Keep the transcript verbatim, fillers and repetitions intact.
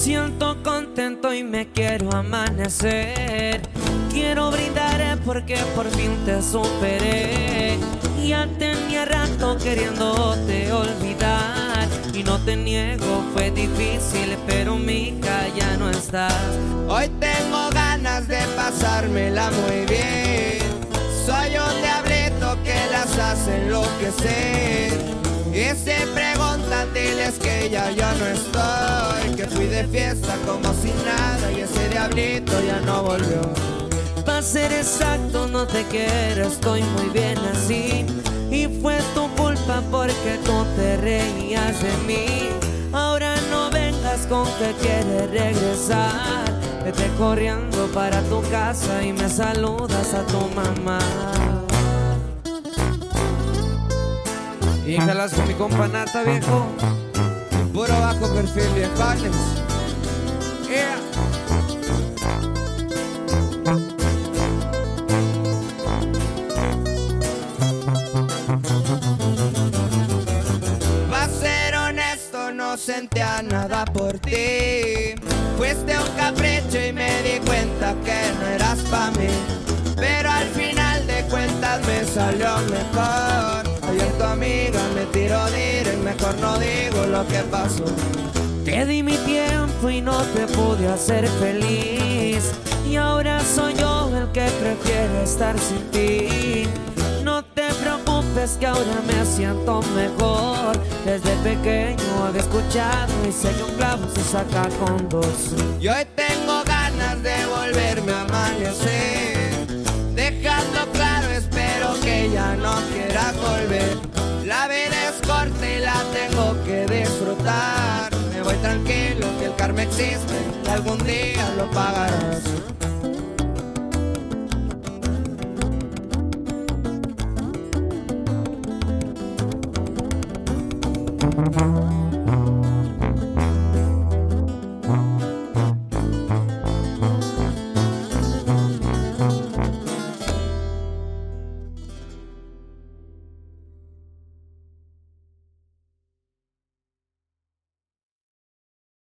siento contento y me quiero amanecer. Quiero brindar porque por fin te superé. Ya tenía rato queriéndote olvidar y no te niego, fue difícil, pero mija, ya no estás. Hoy tengo ganas de pasármela muy bien. Soy un diablito que las hace enloquecer. Y si preguntan, diles que ya yo no estoy, que fui de fiesta como si nada y ese diablito ya no volvió. Pa' ser exacto, no te quiero, estoy muy bien así. Y fue tu culpa porque tú te reías de mí. Ahora no vengas con que quieres regresar. Vete corriendo para tu casa y me saludas a tu mamá. Y jalas con mi compa Nata, viejo. Puro bajo perfil, viejones. Yeah. Va a ser honesto, no sentía nada por ti. Fuiste un capricho y me di cuenta que no eras pa' mí. Pero al final de cuentas me salió mejor. Ayer tu amiga me tiró direct, mejor no digo lo que pasó. Te di mi tiempo y no te pude hacer feliz. Y ahora soy yo el que prefiere estar sin ti. No te preocupes que ahora me siento mejor. Desde pequeño había escuchado y sé que un clavo se saca con dos. Y hoy tengo ganas de volverme a amanecer. Dejando claro, espero que ya no quieras volver. La vida es corta y la tengo que disfrutar. Me voy tranquilo que el karma existe y algún día lo pagarás.